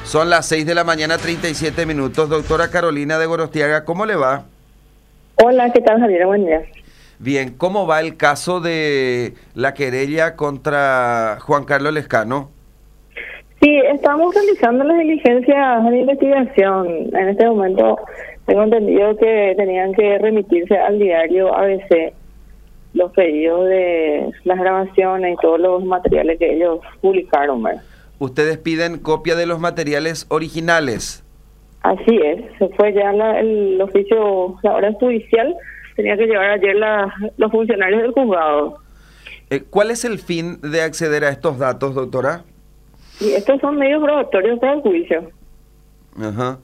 Son las 6 de la mañana, 37 minutos. Doctora Carolina de Gorostiaga, ¿cómo le va? Hola, ¿qué tal, Javier? Buen día. Bien, ¿cómo va el caso de la querella contra Juan Carlos Lescano? Sí, estamos realizando las diligencias de investigación. En este momento tengo entendido que tenían que remitirse al diario ABC los pedidos de las grabaciones y todos los materiales que ellos publicaron, ¿verdad? Ustedes piden copia de los materiales originales. Así es, se fue ya el oficio, la orden judicial, tenía que llevar ayer los funcionarios del juzgado. ¿Cuál es el fin de acceder a estos datos, doctora? Y estos son medios probatorios para el juicio. Ajá.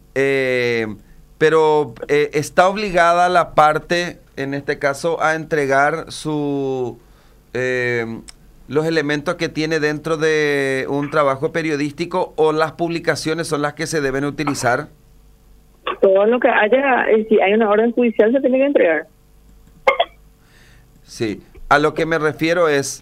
Pero ¿está obligada la parte, en este caso, a entregar los elementos que tiene dentro de un trabajo periodístico, o las publicaciones son las que se deben utilizar? Todo lo que haya, si hay una orden judicial, se tiene que entregar. Sí, a lo que me refiero es,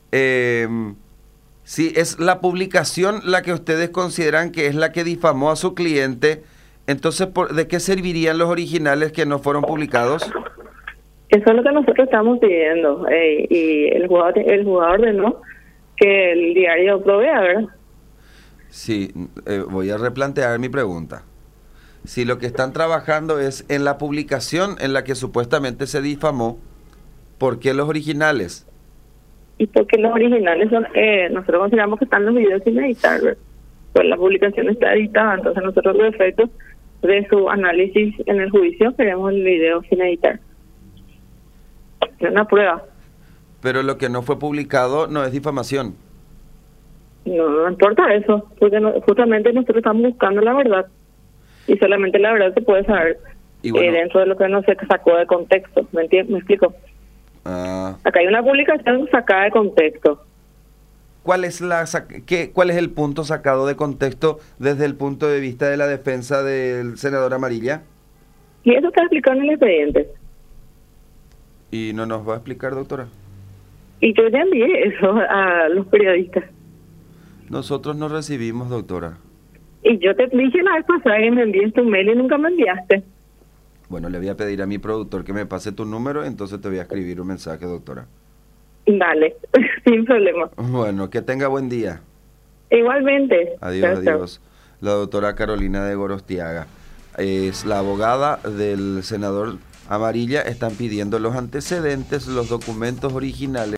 si es la publicación la que ustedes consideran que es la que difamó a su cliente, entonces, ¿de qué servirían los originales que no fueron publicados? Eso es lo que nosotros estamos pidiendo, y el jugador ordenó que el diario provea, ¿verdad? Sí, voy a replantear mi pregunta. Si lo que están trabajando es en la publicación en la que supuestamente se difamó, ¿por qué los originales? Y porque los originales son, nosotros consideramos que están los videos sin editar, ¿verdad? Pues la publicación está editada, entonces nosotros los efectos de su análisis en el juicio queremos el video sin editar. Es una prueba. Pero lo que no fue publicado no es difamación. No importa eso, porque justamente nosotros estamos buscando la verdad. Y solamente la verdad se puede saber dentro de lo que no se sacó de contexto. ¿Me explico? Acá hay una publicación sacada de contexto. ¿Cuál es el punto sacado de contexto desde el punto de vista de la defensa del senador Amarilla? Y eso está explicado en el expediente. ¿Y no nos va a explicar, doctora? Y yo ya envié eso a los periodistas. Nosotros no recibimos, doctora. Y yo te dije la vez pasada que me envíes tu mail y nunca me enviaste. Bueno, le voy a pedir a mi productor que me pase tu número, entonces te voy a escribir un mensaje, doctora. Dale, sin problema. Bueno, que tenga buen día. Igualmente. Adiós, adiós. La doctora Carolina de Gorostiaga es la abogada del senador Amarilla. Están pidiendo los antecedentes, los documentos originales.